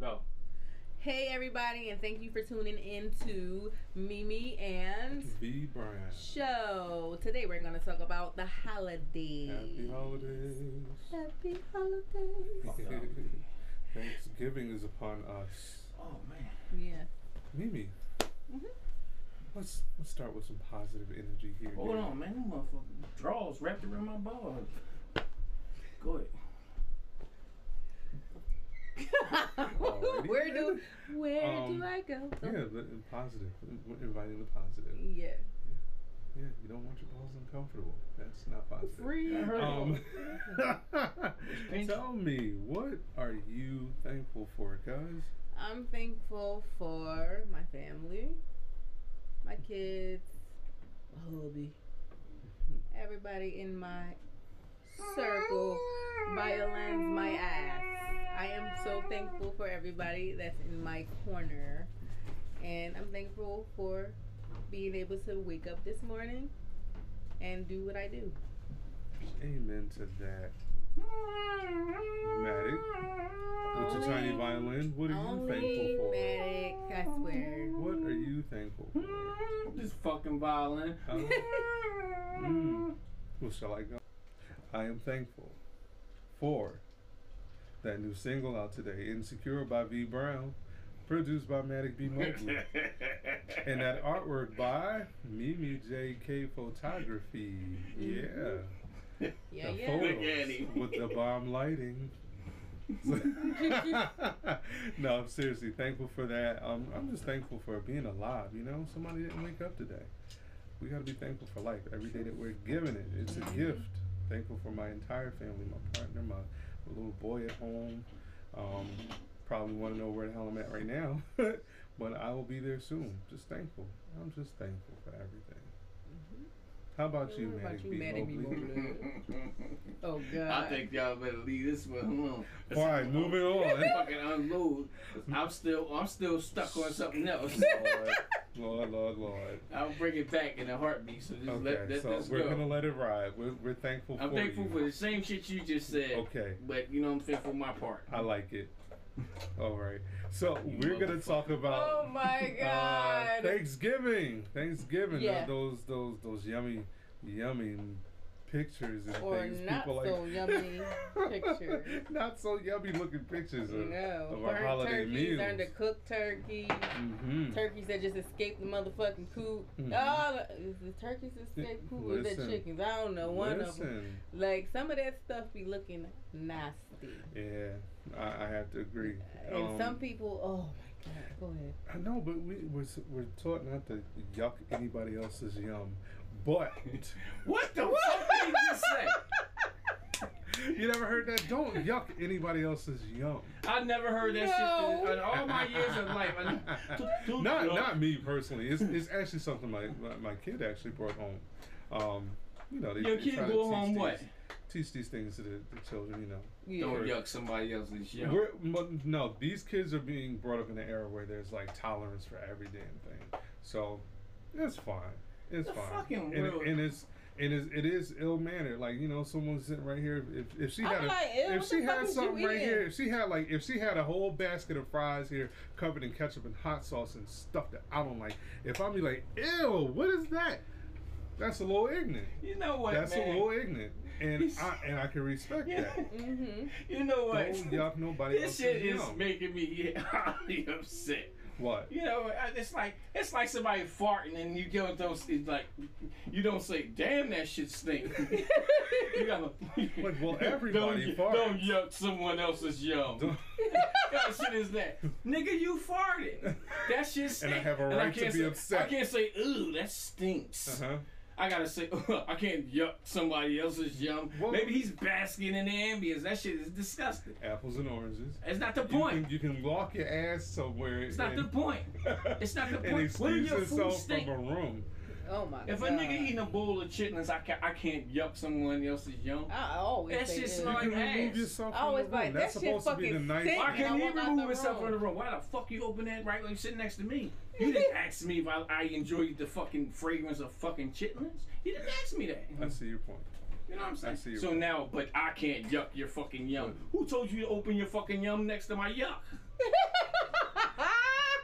Go. Hey everybody, and thank you for tuning in to Mimi and V Brown Show. Today we're going to talk about the holidays. Happy holidays. Happy holidays. Thanksgiving is upon us. Oh man. Yeah. Mimi, let's start with some positive energy here. Hold on, man. Them motherfucking drawers wrapped around my balls. Go ahead. Where do I go? Yeah, but positive. Inviting the positive. Yeah. Yeah, you don't want your balls uncomfortable. That's not positive. Free. Tell me, what are you thankful for, cuz? I'm thankful for my family, my kids, my hubby, everybody in my circle, violins, my ass. I am so thankful for everybody that's in my corner, and I'm thankful for being able to wake up this morning and do what I do. Amen to that. Matic, with your tiny violin, what are you thankful for? Matic, I swear. What are you thankful for? This fucking violin. Well, shall I go? I am thankful for that new single out today, Insecure by V Brown, produced by Matic B. Mobley. And that artwork by Mimi J.K. Photography. Yeah. The photos with the bomb lighting. No, I'm seriously thankful for that. I'm just thankful for being alive. You know, somebody didn't wake up today. We got to be thankful for life. Every day that we're given it, it's a gift. Thankful for my entire family, my partner, my little boy at home. Probably want to know where the hell I'm at right now, but I will be there soon. Just thankful. I'm just thankful for everything. How about you, Matic B. Mobley? Oh God! I think y'all better leave this one alone. All right, moving on. Fucking unload. I'm still stuck on something else. Lord. I'll bring it back in a heartbeat. So just let this we're go. gonna let it ride. We're thankful. I'm for thankful you. for the same shit you just said. Okay. But you know I'm thankful for my part. I like it. All right. So we're gonna talk about. Oh my God! Thanksgiving. Yeah. Those yummy pictures and or things. not People so like yummy pictures. not so yummy looking pictures of No, our holiday turkeys, meals. undercooked turkeys, turkeys that just escaped the motherfucking coop. Oh, is the turkeys escaped coop or the chickens? I don't know. One of them. Like some of that stuff be looking nasty. Yeah, I have to agree. And some people, oh my God, go ahead. I know, but we're taught not to yuck anybody else's yum. But what the fuck did you just say? You never heard that? Don't yuck anybody else's yum. I never heard that shit in all my years of life. Not me personally. It's actually something my kid actually brought home. You know, your kid brought home what? Teach these things to the children. You know. Yeah. Don't yuck somebody else's yum. No, these kids are being brought up in an era where there's like tolerance for every damn thing. So it's fine. It's fine. And it is ill mannered. Like, you know, someone's sitting right here. If she had something right here, if she had a whole basket of fries here covered in ketchup and hot sauce and stuff that I don't like, if I'm be like, ew, what is that? That's a little ignorant. You know what? That's man? a little ignorant, and I can respect that. You know what? Don't yuck nobody else's This shit is yum. making me highly upset. What? You know, it's like somebody farting and you give those. It's like you don't say, "Damn, that shit stink." You gotta like, well, everybody farts. Don't yuck someone else's yum. What kind of shit is that, nigga? You farted. That shit stinks. And I have a right to be upset. I can't say, "Ooh, that stinks." I gotta say, I can't yuck somebody else's yum. Well, maybe he's basking in the ambience. That shit is disgusting. Apples and oranges. It's not the point. You can lock your ass somewhere. It's not the point. It's not the point. And excuse yourself from a room. Oh my God. If a nigga eating a bowl of chitlins, I can't yuck someone else's yum. I always that shit smell like you can ass. remove yourself I from always the room. like That's that supposed to be the nice. Why can't he remove himself from the room? Why the fuck you open that right when you sitting next to me? You didn't ask me if I enjoyed the fucking fragrance of fucking chitlins. You didn't ask me that. I see your point. You know what I'm saying? I see your so point. now, but I can't yuck your fucking yum. Who told you to open your fucking yum next to my yuck?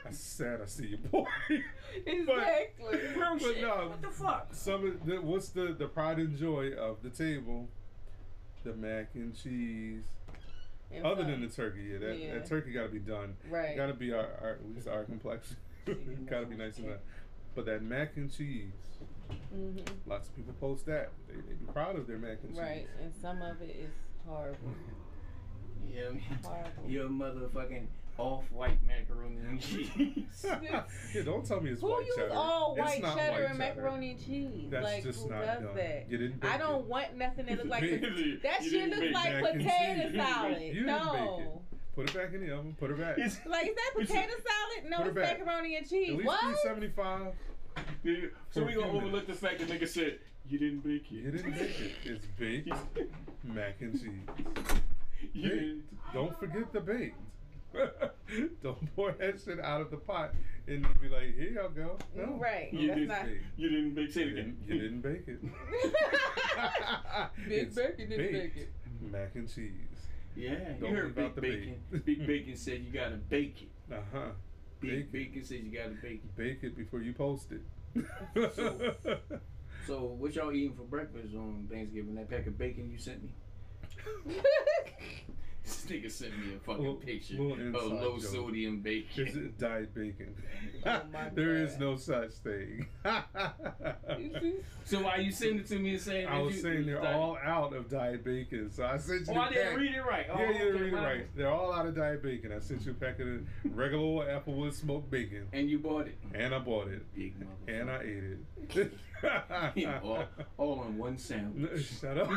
I said I see you, boy. Exactly. Bro, But shit. no, What the fuck? some of what's the pride and joy of the table? The mac and cheese. And Other fun. than the turkey, yeah, that turkey got to be done. Right. Got to be our at least our complexion. Got to be nice enough. But that mac and cheese, lots of people post that. They be proud of their mac and cheese. Right, and some of it is horrible. Yeah, Horrible. your motherfucking off-white macaroni and cheese. Yeah, don't tell me it's Who white uses cheddar. all It's white not cheddar white and macaroni and cheese? That's like, just who not does done. that? You didn't bake I don't it. want nothing that looks like You that shit didn't looks bake like mac and potato cheese. salad. You didn't No. bake it. Put it back in the oven. Put it back. It's- Like, is that potato salad? No, Put it it's back. macaroni and At cheese. least What? be 75. Yeah, so For we a gonna few overlook the fact that nigga said you didn't bake it. You didn't bake it. It's baked mac and cheese. You Baked. didn't. Don't forget the baked. Don't pour that shit out of the pot and then be like, here y'all go. No. Right. You That's didn't not. bake. You didn't bake. Say it You again. didn't bake it. Big It's bacon didn't baked bake it. mac and cheese. Yeah, you Don't heard leave out Big the Bacon. bake. Big Bacon said you gotta bake it. Uh-huh. Big Bake it. Bacon said you gotta bake it. Bake it before you post it. So what y'all eating for breakfast on Thanksgiving? That pack of bacon you sent me? This nigga sent me a fucking Little- picture little of inside low joke. sodium bacon. Is it diet bacon? Oh my There is God. no such thing. So why you send it to me and saying I that was you, saying they're diet- all out of diet bacon, so I sent you. Oh, the I didn't pack. read it right. Oh, Yeah, you didn't okay, read it my right. bad. They're all out of diet bacon. I sent you a packet of regular old Applewood smoked bacon, And you bought it. and I bought it, Big motherfucker. and I ate it. all in one sandwich. Shut up.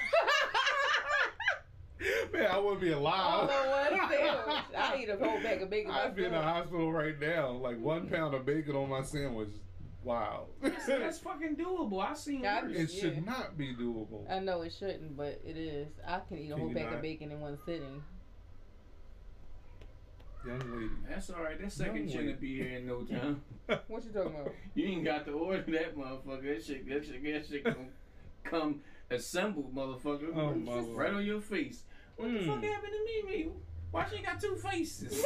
Man, I wouldn't be All alive. in one sandwich. I eat a whole bag of bacon I'd be in the myself. hospital right now. Like 1 pound of bacon on my sandwich. Wow. That's fucking doable. I seen Yeah, worse. It should Yeah. not be doable. I know it shouldn't, but it is. I can eat a Can whole you bag not? of bacon in one sitting. Young lady. That's all right. That second No chin way. will be here in no time. What you talking about? You ain't got to order that motherfucker. That shit gonna come assembled, motherfucker. Oh, my right Lord. on your face. What the fuck happened to me, man? Why she got two faces?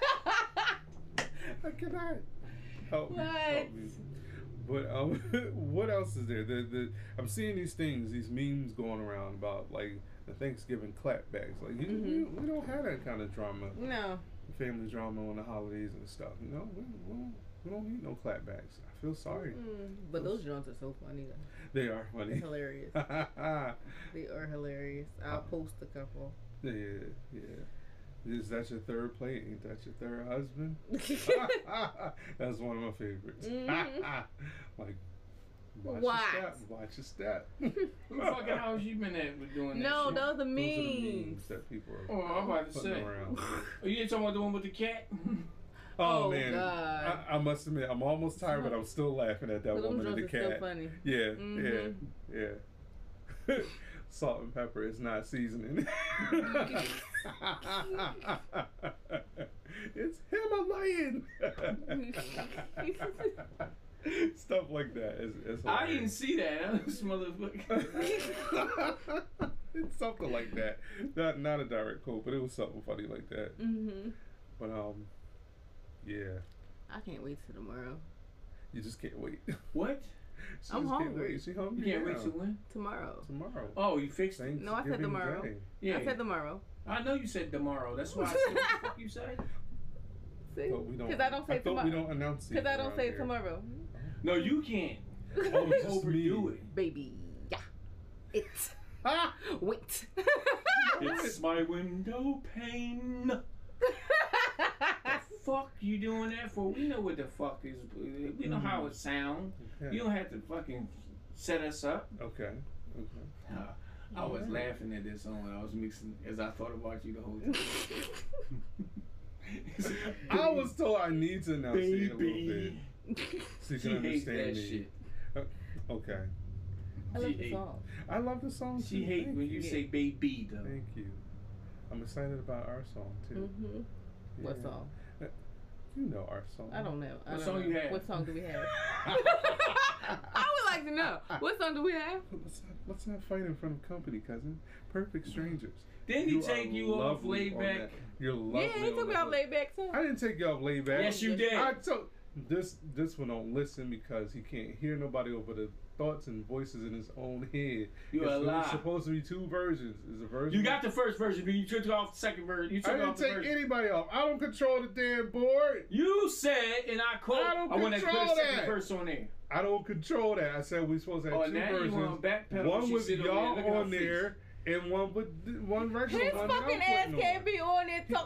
I cannot. Help me. What? Help me. But what else is there? I'm seeing these things, these memes going around about like the Thanksgiving clapbacks. Like we don't have that kind of drama, No. family drama on the holidays and stuff. You know, we don't need no clapbacks. I feel sorry. But those joints are so funny though. They are They're funny. hilarious. They are hilarious. I'll post a couple. Yeah. Is that your third plate? Ain't that your third husband? That's one of my favorites. Like, watch your step. Who fucking house you been at with doing that No, shit? those are Those are the memes. memes that people are Oh, I'm about to putting say. around. Oh, you ain't talking about the one with the cat? Oh, Oh, man, God. I must admit, I'm almost tired, but I'm still laughing at that But them woman and the joints are cat. so funny. Yeah, yeah. Salt and pepper is not seasoning. It's Himalayan. Stuff like that. It's I didn't hilarious. see that. This motherfucker. It's something like that. Not a direct quote, but it was something funny like that. But yeah, I can't wait till tomorrow. you just can't wait. What? She I'm just can't hungry. wait. She hungry. You can't now. wait to when? Tomorrow. Tomorrow. Oh, you fixed it. No, I said Thanksgiving tomorrow. Day. Yeah. I said tomorrow. I know you said tomorrow. That's why I said what the fuck you said. See? But we don't. Because I don't say I thought tomorrow. we don't announce it. Because I don't around say here. tomorrow. No, you can't. Oh, it's just Overdo me. it. Baby. Yeah. It. Ah! Wait. It's my window pane. Fuck you doing that for? We know what the fuck is. We know how it sounds. Okay. You don't have to fucking set us up. Okay. I was laughing at this song when I was mixing as I thought about you the whole time. I was told I need to enunciate a little bit Baby. so you She can hates understand that me. shit. Okay. I love She the hate- song. I love the song She too. hate Thank when you say baby though. Thank you. I'm excited about our song too. What Yeah. song? You know our song. I don't know. I What don't song know. you have? What song do we have? I was like to know. What song do we have? Let's not fight in front of company, cousin. Perfect strangers. Didn't he take you off laid back? You're lovely. Yeah, he took me off laid back too. I didn't take you off laid back. Yes, you did. I told this one don't listen because he can't hear nobody over the thoughts and voices in his own head. You a lie. It's supposed to be two versions. Is a version. You got the first version, but you took off the second version. You took I didn't off the take first. anybody off. I don't control the damn board. You said, and I quote, I don't want to put a control second that. verse on there. I don't control that. I said we supposed to have two Now you versions. want to backpedal. One with sit over y'all there, look at on her there, and one with one regular His one. fucking that I'm ass putting can't on. be on there talk.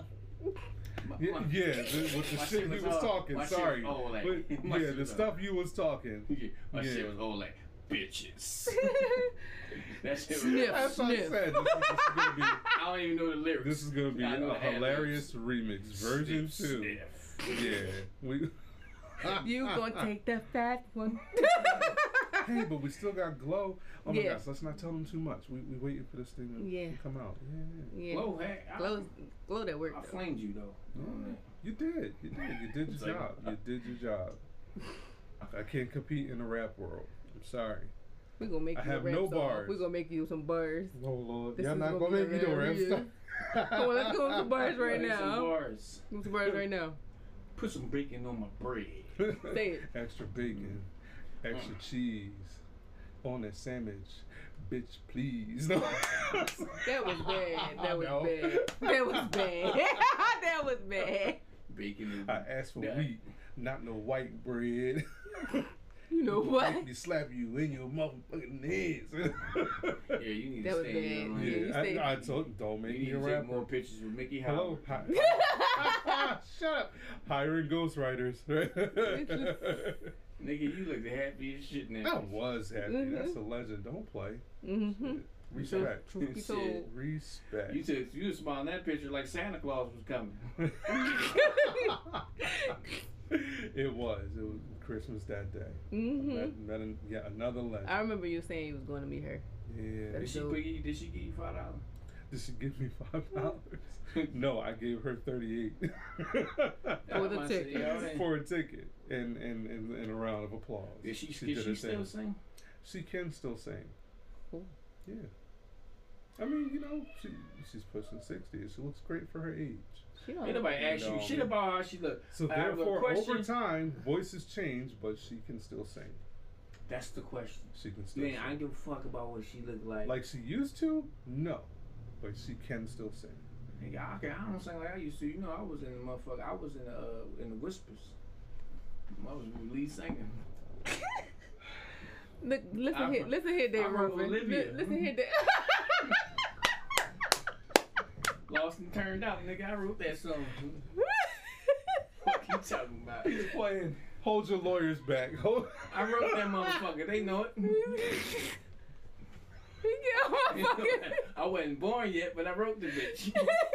With the My shit we was was all- talking. my shit Sorry, was all that. but, My yeah, shit the was stuff you was talking. face. My Yeah. shit was all like, bitches. that shit was Sniff. That's what I Sniff. said. This is gonna be. I don't even know the lyrics. This is gonna be I know a the ad-libs. hilarious remix version Sniff, 2. sniff. Yeah, we. You gonna take the fat one? Hey, but we still got Glow. Oh my Yeah. gosh, let's not tell them too much. We waiting for this thing to come out. Yeah. Yeah. Glow, hey, Glow that work. I though. flamed you though. You did. You did It's your like- job. You did your job. I can't compete in the rap world. I'm sorry. We gonna make I you have a rap no song. bars. We gonna make you some bars. Oh Lord, This y'all is not gonna gonna be make me do rap hilarious. stuff. Come on, let's go with some bars right Some now. bars. Give me some bars right now. Put some bacon on my bread. Say it. Extra bacon, extra cheese on that sandwich, bitch. Please. No. That was bad. That was No. bad. That was bad. That was bad. Bacon and I asked for Yeah. wheat, not no white bread. You know what? Make me slap you in your motherfucking head. yeah, you need That to was stay bad. in your Yeah, lane. you say- I told him, don't You make need me a to take rapper. more pictures with Mickey Hello. Howard. Shut up. Hiring ghostwriters. Nigga, you look the happiest shit now. I was happy. Mhm. That's a legend. Don't play. Mm-hmm. Respect. Truth be told. Shit. Respect. You was smiling that picture like Santa Claus was coming. It was Christmas that day. Mm-hmm. Yet another legend. I remember you saying you was going to meet her. Yeah. Did she dope. did she give you $5? Did she give me $5? No, I gave her $38 For the ticket. for a ticket and a round of applause. Did she did her still thing. sing? She can still sing. Cool. Yeah. I mean, she's pushing 60. She looks great for her age. She Ain't don't. nobody ask you No. shit about how she look. So I have a therefore, question. over time, voices change, but she can still sing. That's the question. She can still Man, sing. I don't give a fuck about what she look like. Like she used to? No. But she can still sing. Nigga, I don't sing like I used to. You know, I was in the motherfucker. I was in the whispers. I was lead singing. Look, listen here, Dave I wrote Ruffin. Olivia. Listen here, Dave. Lost and turned out, nigga. I wrote that song. What you talking about? He's playing Hold Your Lawyers Back. I wrote that motherfucker. They know it. I wasn't born yet, but I wrote the bitch.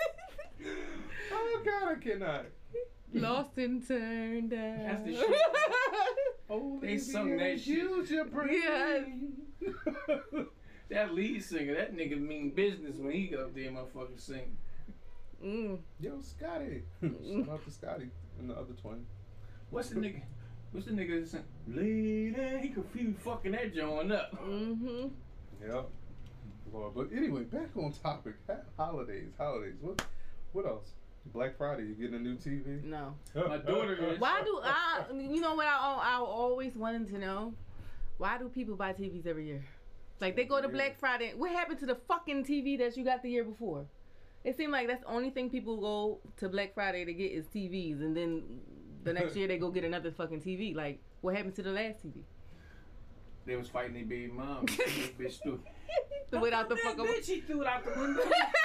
Oh God, I cannot. Lost and turned out. That's the shit. They sung that shit. Use your brain. That lead singer, that nigga mean business when he go up there and motherfucking sing. Mm. Yo, Scotty. Shout out to Scotty and the other twin. What's the nigga that sing? Lady, he could feel fucking that joint up. Mm-hmm. Yep. Lord, but anyway, back on topic. Holidays. What else? Black Friday, you getting a new TV? No. My daughter is. Why do I? You know what I always wanted to know? Why do people buy TVs every year? Like they go to Black Friday. What happened to the fucking TV that you got the year before? It seemed like that's the only thing people go to Black Friday to get is TVs, and then the next year they go get another fucking TV. Like what happened to the last TV? They was fighting their baby mom. That bitch threw. Without the fucking. Bitch, he threw it out the window.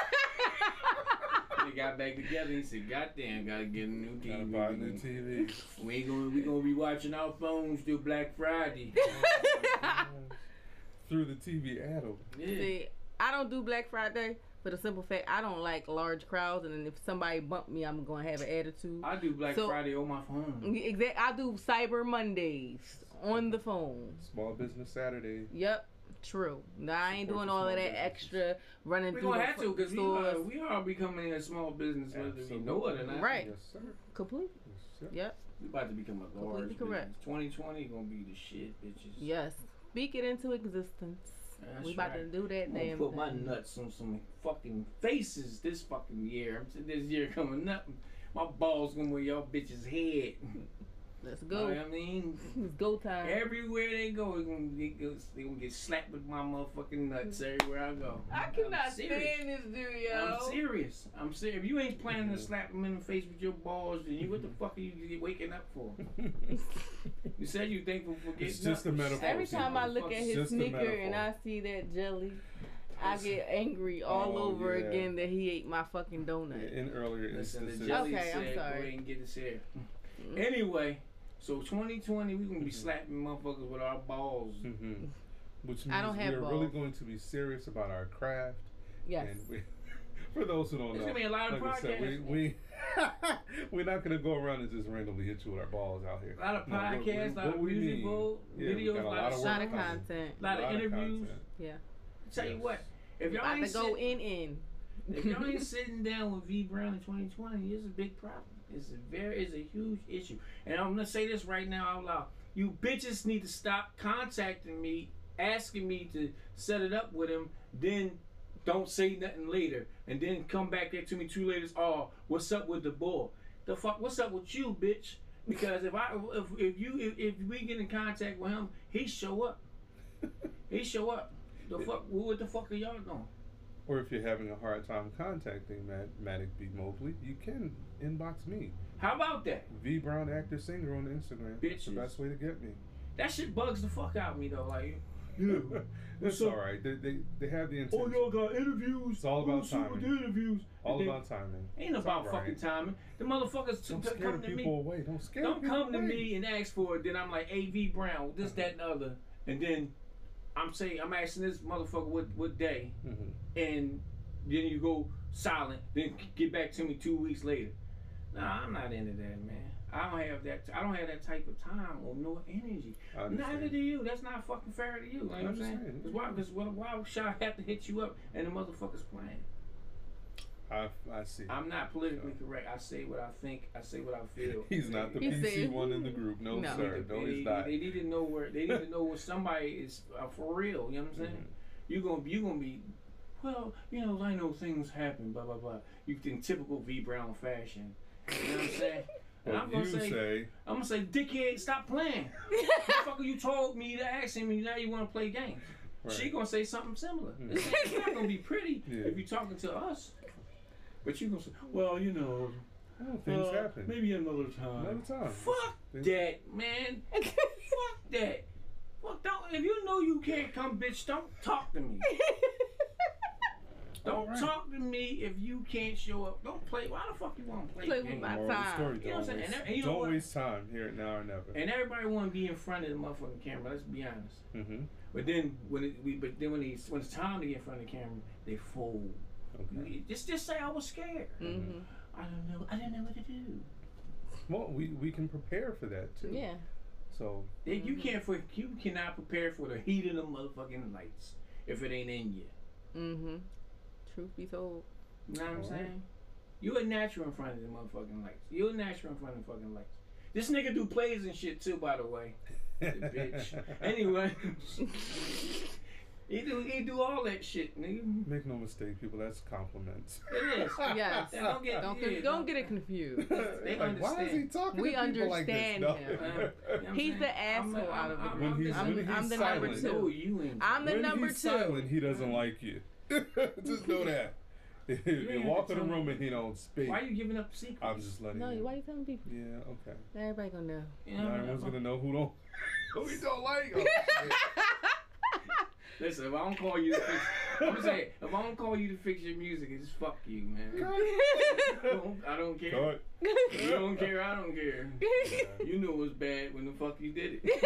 They got back together. He said, "Goddamn, gotta get a new TV. Gotta buy a new TV. We gonna be watching our phones through Black Friday." Through the TV Adam. Yeah. See, I don't do Black Friday for the simple fact I don't like large crowds, and then if somebody bump me, I'm gonna have an attitude. I do Black Friday on my phone. Exactly. I do Cyber Mondays on the phone. Small Business Saturday. Yep. True. Now, I ain't doing all of that extra running We through gonna the have to because stores. we are becoming a small business whether we know it or not. Right. Yes, sir. Completely. Yes, sir. Yep. We about to become a large Completely correct. business. 2020 gonna be the shit, bitches. Yes. speak it into existence. That's We about right. to do that I'm gonna damn put my thing. nuts on some fucking faces this fucking year. I'm saying this year coming up, my balls gonna wear y'all bitches' head. Let's Know go. what I mean? It's go time. Everywhere they go, they gonna get slapped with my motherfucking nuts everywhere I go. I I'm cannot serious. stand this dude, yo. I'm serious. I'm serious. If you ain't planning to slap them in the face with your balls, then you what the fuck are you waking up for? You said you thankful for getting It's just up. a metaphor. Every time I look at It's his just a sneaker and metaphor. I see that jelly, I get angry all Oh, over yeah. again that he ate my fucking donut. In earlier Listen, the instances. jelly Okay, I'm said, sorry. go ahead and get his hair. Anyway, so 2020, we gonna be slapping motherfuckers with our balls. Which means I don't have we are really balls. going to be serious about our craft. Yes. And we, for those who don't There's know, gonna be a lot of like I said, podcasts. we're not going to go around and just randomly hit you with our balls out here. A lot of No, podcasts, a lot what of we music, mean- we videos, got a lot of A lot of work content. A lot of interviews. content. Yeah. Tell you Yes. what, if y'all About ain't to go sit- in. if y'all ain't sitting down with V Brown in 2020, it's a big problem. It's a huge issue. And I'm gonna say this right now out loud. You bitches need to stop contacting me, asking me to set it up with him, then don't say nothing later. And then come back there to me 2 later, oh, what's up with the bull? The fuck, what's up with you, bitch? Because if we get in contact with him, he show up. He show up. The fuck, what the fuck are y'all doing? Or if you're having a hard time contacting Matic B. Mobley, you can inbox me. How about that? V Brown Actor Singer on Instagram. It's the Bitches. best way to get me. That shit bugs the fuck out of me though. Like, yeah. It's So- alright. They have the intention. oh, y'all got interviews. It's all about Who's super timing. interviews. All And then- about timing. Ain't It's about all fucking right. timing. The motherfuckers Don't to scare come to people me. away. Don't scare Don't people come to away. me and ask for it. Then I'm like, AV Brown, this, that, and the other. And then I'm asking this motherfucker what day. Mhm. And then you go silent. Then get back to me 2 weeks later. Nah, I'm not into that, man. I don't have that type of time or no energy. I understand. Neither do you. That's not fucking fair to you. You know what I'm saying? understand. Because why should I have to hit you up and the motherfucker's playing? I see. I'm not politically correct. I say what I think. I say what I feel. He's not the He PC said- one in the group. No, No. sir. No, he's not. They need to know where. They need to know where somebody is for real. You know what I'm saying? You gonna be. Well, I know things happen. Blah blah blah. You in typical V Brown fashion. You know what I'm saying? And Well, I'm gonna say, I'm gonna say, dickhead, stop playing. Motherfucker, you told me to ask him, and now you want to play games. She Right. gonna say something similar. Mhm. It's not gonna be pretty Yeah. if you're talking to us. But you gonna say, well, Oh, things happen. maybe another time. Another time. Fuck Things- that, man. Fuck that. Fuck, don't. If you know you can't come, bitch, don't talk to me. Don't Alright. talk to me if you can't show up. Don't play. Why the fuck you want to play Play with games? my Moral of the time. story, You know what I'm don't saying? waste- And you know don't what? waste time. Here, now, or never. And everybody want to be in front of the motherfucking camera. Let's be honest. Mm-hmm. But then when it's time to get in front of the camera, they fold. Okay. Just say I was scared. Mm-hmm. I didn't know what to do. Well, we can prepare for that too. Yeah. So You cannot prepare for the heat of the motherfucking lights if it ain't in you. Mm-hmm. Truth be told. You know what I'm Alright. saying? You a natural in front of the motherfucking lights. You a natural in front of the fucking lights. This nigga do plays and shit too, by the way. The bitch. Anyway, he do all that shit, nigga. make no mistake, people. That's compliments. It is. Yes. Yeah, don't get Don't get it confused. They Like, why is he understand. talking We to people like this? understand No. him. You know what I'm He's saying? the asshole out of the group. When he's I'm the number silent. No, two. you ain't. I'm the When number he's two. silent, he doesn't like you. Just know that. If You you ain't walk have in to the tell room me. and he don't speak, Why you giving up secrets? I'm just letting No, you. why you telling people? Yeah, okay. Everybody gonna know. You know, Now everyone's gonna know who don't. Who he don't like. Oh, Listen, if I don't call you to fix, I'm saying, if I don't call you to fix your music, it's just fuck you, man. I don't care. Cut. You don't care, I don't care. You knew it was bad when the fuck you did it.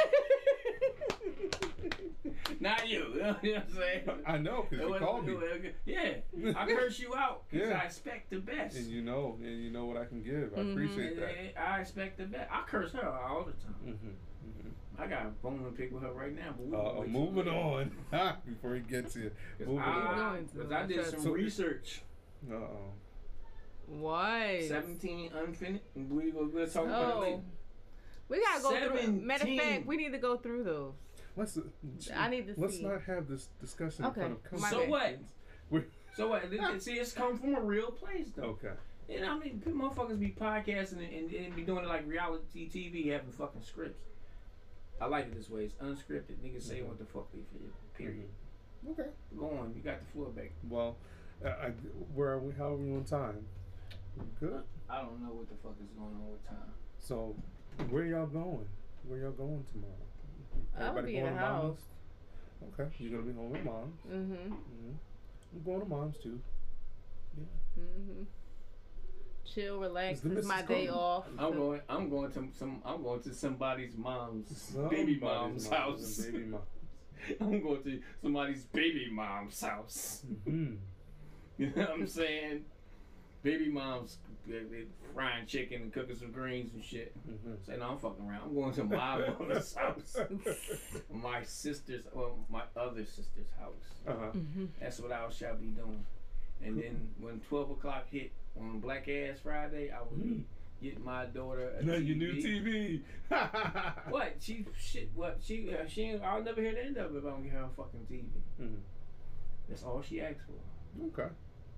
Not you. You know what I'm saying? I know, because you called me. Yeah, I curse you out because Yeah. I expect the best. And you know what I can give. I appreciate that. And I expect the best. I curse her out all the time. Mm-hmm. I got a bone to pick with her right now. But we gonna wait till Moving later. on before he gets here. Moving on. Because I did some So- research. Uh-oh. Why? 17 unfinished. We'll talk about it later. We gotta go through. Matter of fact, 17. we need to go through those. let's. I need to Let's see. not have this discussion Okay, in front of my So bad. what? We're- So what? See, it's come from a real place though. Okay. You know, I mean, motherfuckers be podcasting and be doing it like reality TV, having fucking scripts. I like it this way. It's unscripted. Niggas say what the fuck they feel. Period. Okay. Go on. You got the floor back. Well, where are we? How are we on time? Good. I don't know what the fuck is going on with time. So, where y'all going? Where y'all going tomorrow? I'm gonna be in the to house. Mom's? Okay, you're gonna be home with Mom's. Mhm. I'm going to Mom's too. Mhm. Chill, relax. Is the It's my missus day coming? off. I'm going to somebody's mom's baby mom's house. Baby mom. I'm going to somebody's baby mom's house. Mm-hmm. You know what I'm saying? Baby mom's they frying chicken and cooking some greens and shit. Mm-hmm. Say no, I'm fucking around. I'm going to my mother's house, my sister's, well, my other sister's house. Uh-huh. Mhm. That's what I shall be doing. And then when 12 o'clock hit on Black Ass Friday, I will be getting my daughter a Now TV. your new TV. What? She ain't, I'll never hear the end of it if I don't get her a fucking TV. Mhm. That's all she asked for. Okay.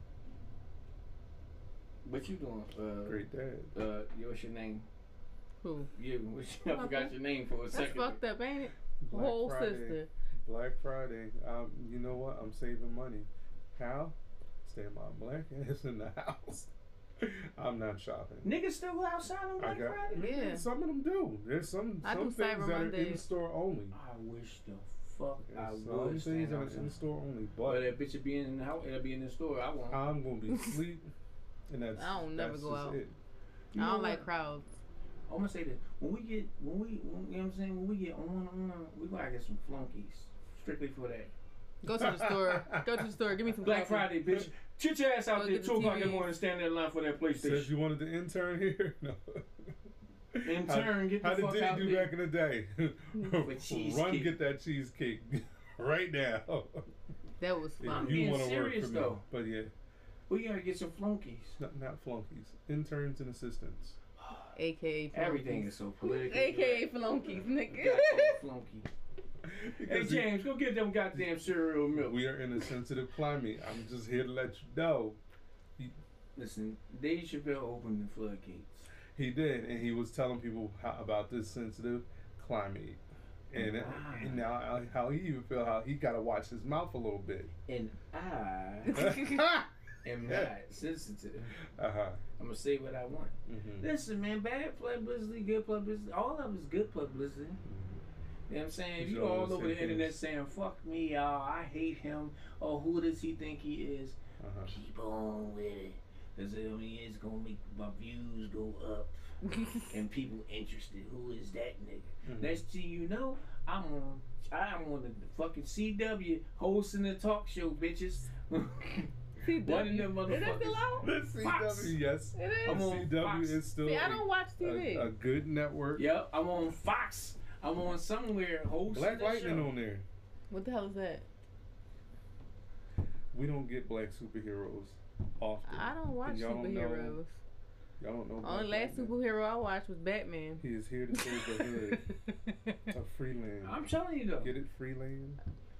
What you doing? Great dad. What's your name? Who? You. I forgot your name for a That's second. fucked up, ain't it? Black Whole Friday. sister. Black Friday. You know what? I'm saving money. How? Stay my black ass in the house. I'm not shopping. Niggas still go outside on Black Friday? Yeah. Some of them do. There's some I do things that Cyber are in Mondays. store only. I wish the fuck I There's some would things stand that are outside. in store only. But But that bitch will be in the house. It'll be in the store. I won't. I'm gonna be asleep, and that's I don't never that's go just out. It. You I know don't what? like crowds. I'm gonna say this: when you know what I'm saying, when we get on, we gotta get some flunkies strictly for that. Go to the store. Go to the store. Give me some Black coffee. Friday, bitch. Get your ass out Go there get the 2 o'clock in the TVs. morning, stand in line for that Said PlayStation. you wanted the intern here. No. In turn, get the How fuck did out Diddy do there. back in the day? Run, cheesecake. get that cheesecake right now. That was If fun. being you want to work serious, for me, though. but yeah, We gotta get some flunkies. not flunkies, interns and assistants. AKA flunkies. Everything is so political. AKA flunkies, nigga. Goddamn flunky. Hey Because James, go get them goddamn cereal milk. we are in a sensitive climate. I'm just here to let you know. Listen, Dave Chappelle opened the floodgates. He did, and he was telling people about this sensitive climate, and now how he even feel how he got to watch his mouth a little bit. And I am not sensitive. Uh-huh. I'm gonna say what I want. Mm-hmm. Listen, man, bad publicity, good publicity, all of it's good publicity. You know what I'm saying? If You you all always over say the internet things. saying, fuck me, y'all, I hate him, or who does he think he is, Uh-huh. keep on with it. Because it's going to make my views go up and people interested. Who is that nigga? Mhm. Next thing you know, I'm on the fucking CW hosting the talk show, bitches. One of them Is that motherfuckers. still out? The Fox. CW, yes. It is. I'm on CW Fox. is still See, I don't watch TV. a good network. Yep, I'm on Fox. I'm on somewhere hosting Black the Lightning show. on there. What the hell is that? We don't get black superheroes often. I don't watch And y'all don't know- superheroes. Y'all don't know. Only Black last Lightning. superhero I watched was Batman. He is here to save the hood of Freeland. I'm telling you though. Get it, Freeland?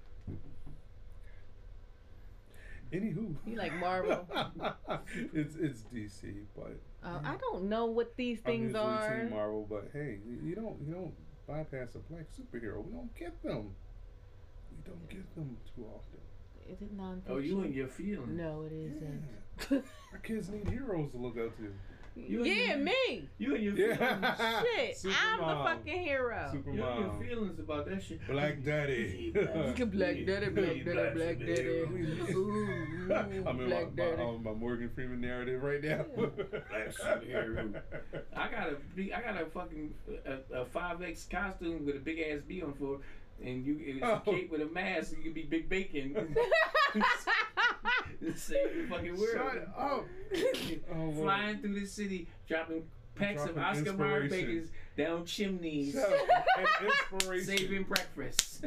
Anywho. You like Marvel? it's DC, but I don't know what these I'm things usually are. Team Marvel. But hey, you don't bypass a black superhero. We don't get them. We don't get them too often. Is it non-fiction? Oh, you and your feelings. No, it isn't. Yeah. Our kids need heroes to look up to. You Yeah, and me. You and your feelings. Yeah. Shit, I'm the Supermom. fucking hero. You and your Supermom. feelings about that shit. Black Daddy. Black daddy, black daddy, black daddy. Ooh, I'm in black daddy. my Morgan Freeman narrative right now. Black superhero. I got a fucking a 5X costume with a big ass B on for, and it's a cape with a mask. So you can be Big Bacon. Save the fucking world. Shut up. Oh, Lord. Flying through the city, dropping packs of Dropping Oscar Mayer inspiration. bacons down chimneys, Shut up. And inspiration. saving breakfast.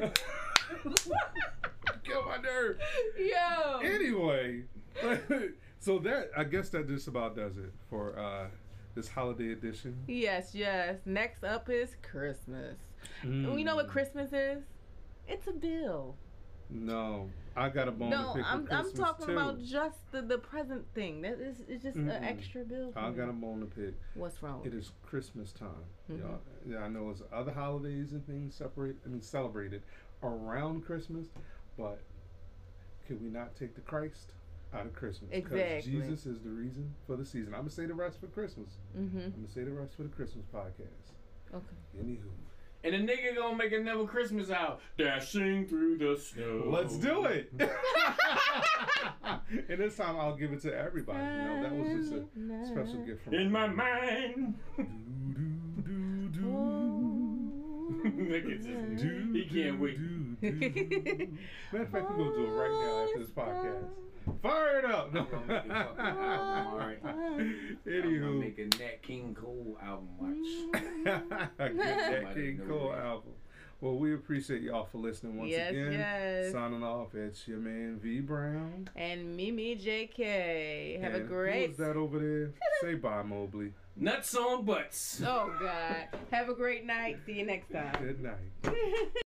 Kill my nerve. Yo. Anyway, so that I guess that just about does it for this holiday edition. Yes, yes. Next up is Christmas. You know what Christmas is? It's a bill. No, I got a bone to No, pick I'm with Christmas talking too. about just the present thing. That is, it's just an extra bill. For I me. got a bone to pick. What's wrong? It is Christmas time. Mhm. Y'all, yeah, I know it's other holidays and things celebrated around Christmas, but can we not take the Christ out of Christmas? Exactly. Because Jesus is the reason for the season. I'm gonna say the rest for Christmas. Mm-hmm. I'm gonna say the rest for the Christmas podcast. Okay. Anywho, And the nigga gonna make another Christmas out. Dashing through the snow. let's do it. And this time I'll give it to everybody. You know, that was just a special gift from In my mind. Do. Look at this. He can't wait. Matter of fact, we're gonna do it right now after this podcast. Fire it up! No. I'm gonna make a fucking album, alright? I'm gonna Anywho, make a Nat King Cole album, watch. get that King Cole album. Well, we appreciate y'all for listening once again. Yes. Signing off, it's your man V Brown. And Mimi JK. Have a And great. Who's that over there? Say bye, Mobley. Nuts on butts. Oh God. Have a great night. See you next time. Good night.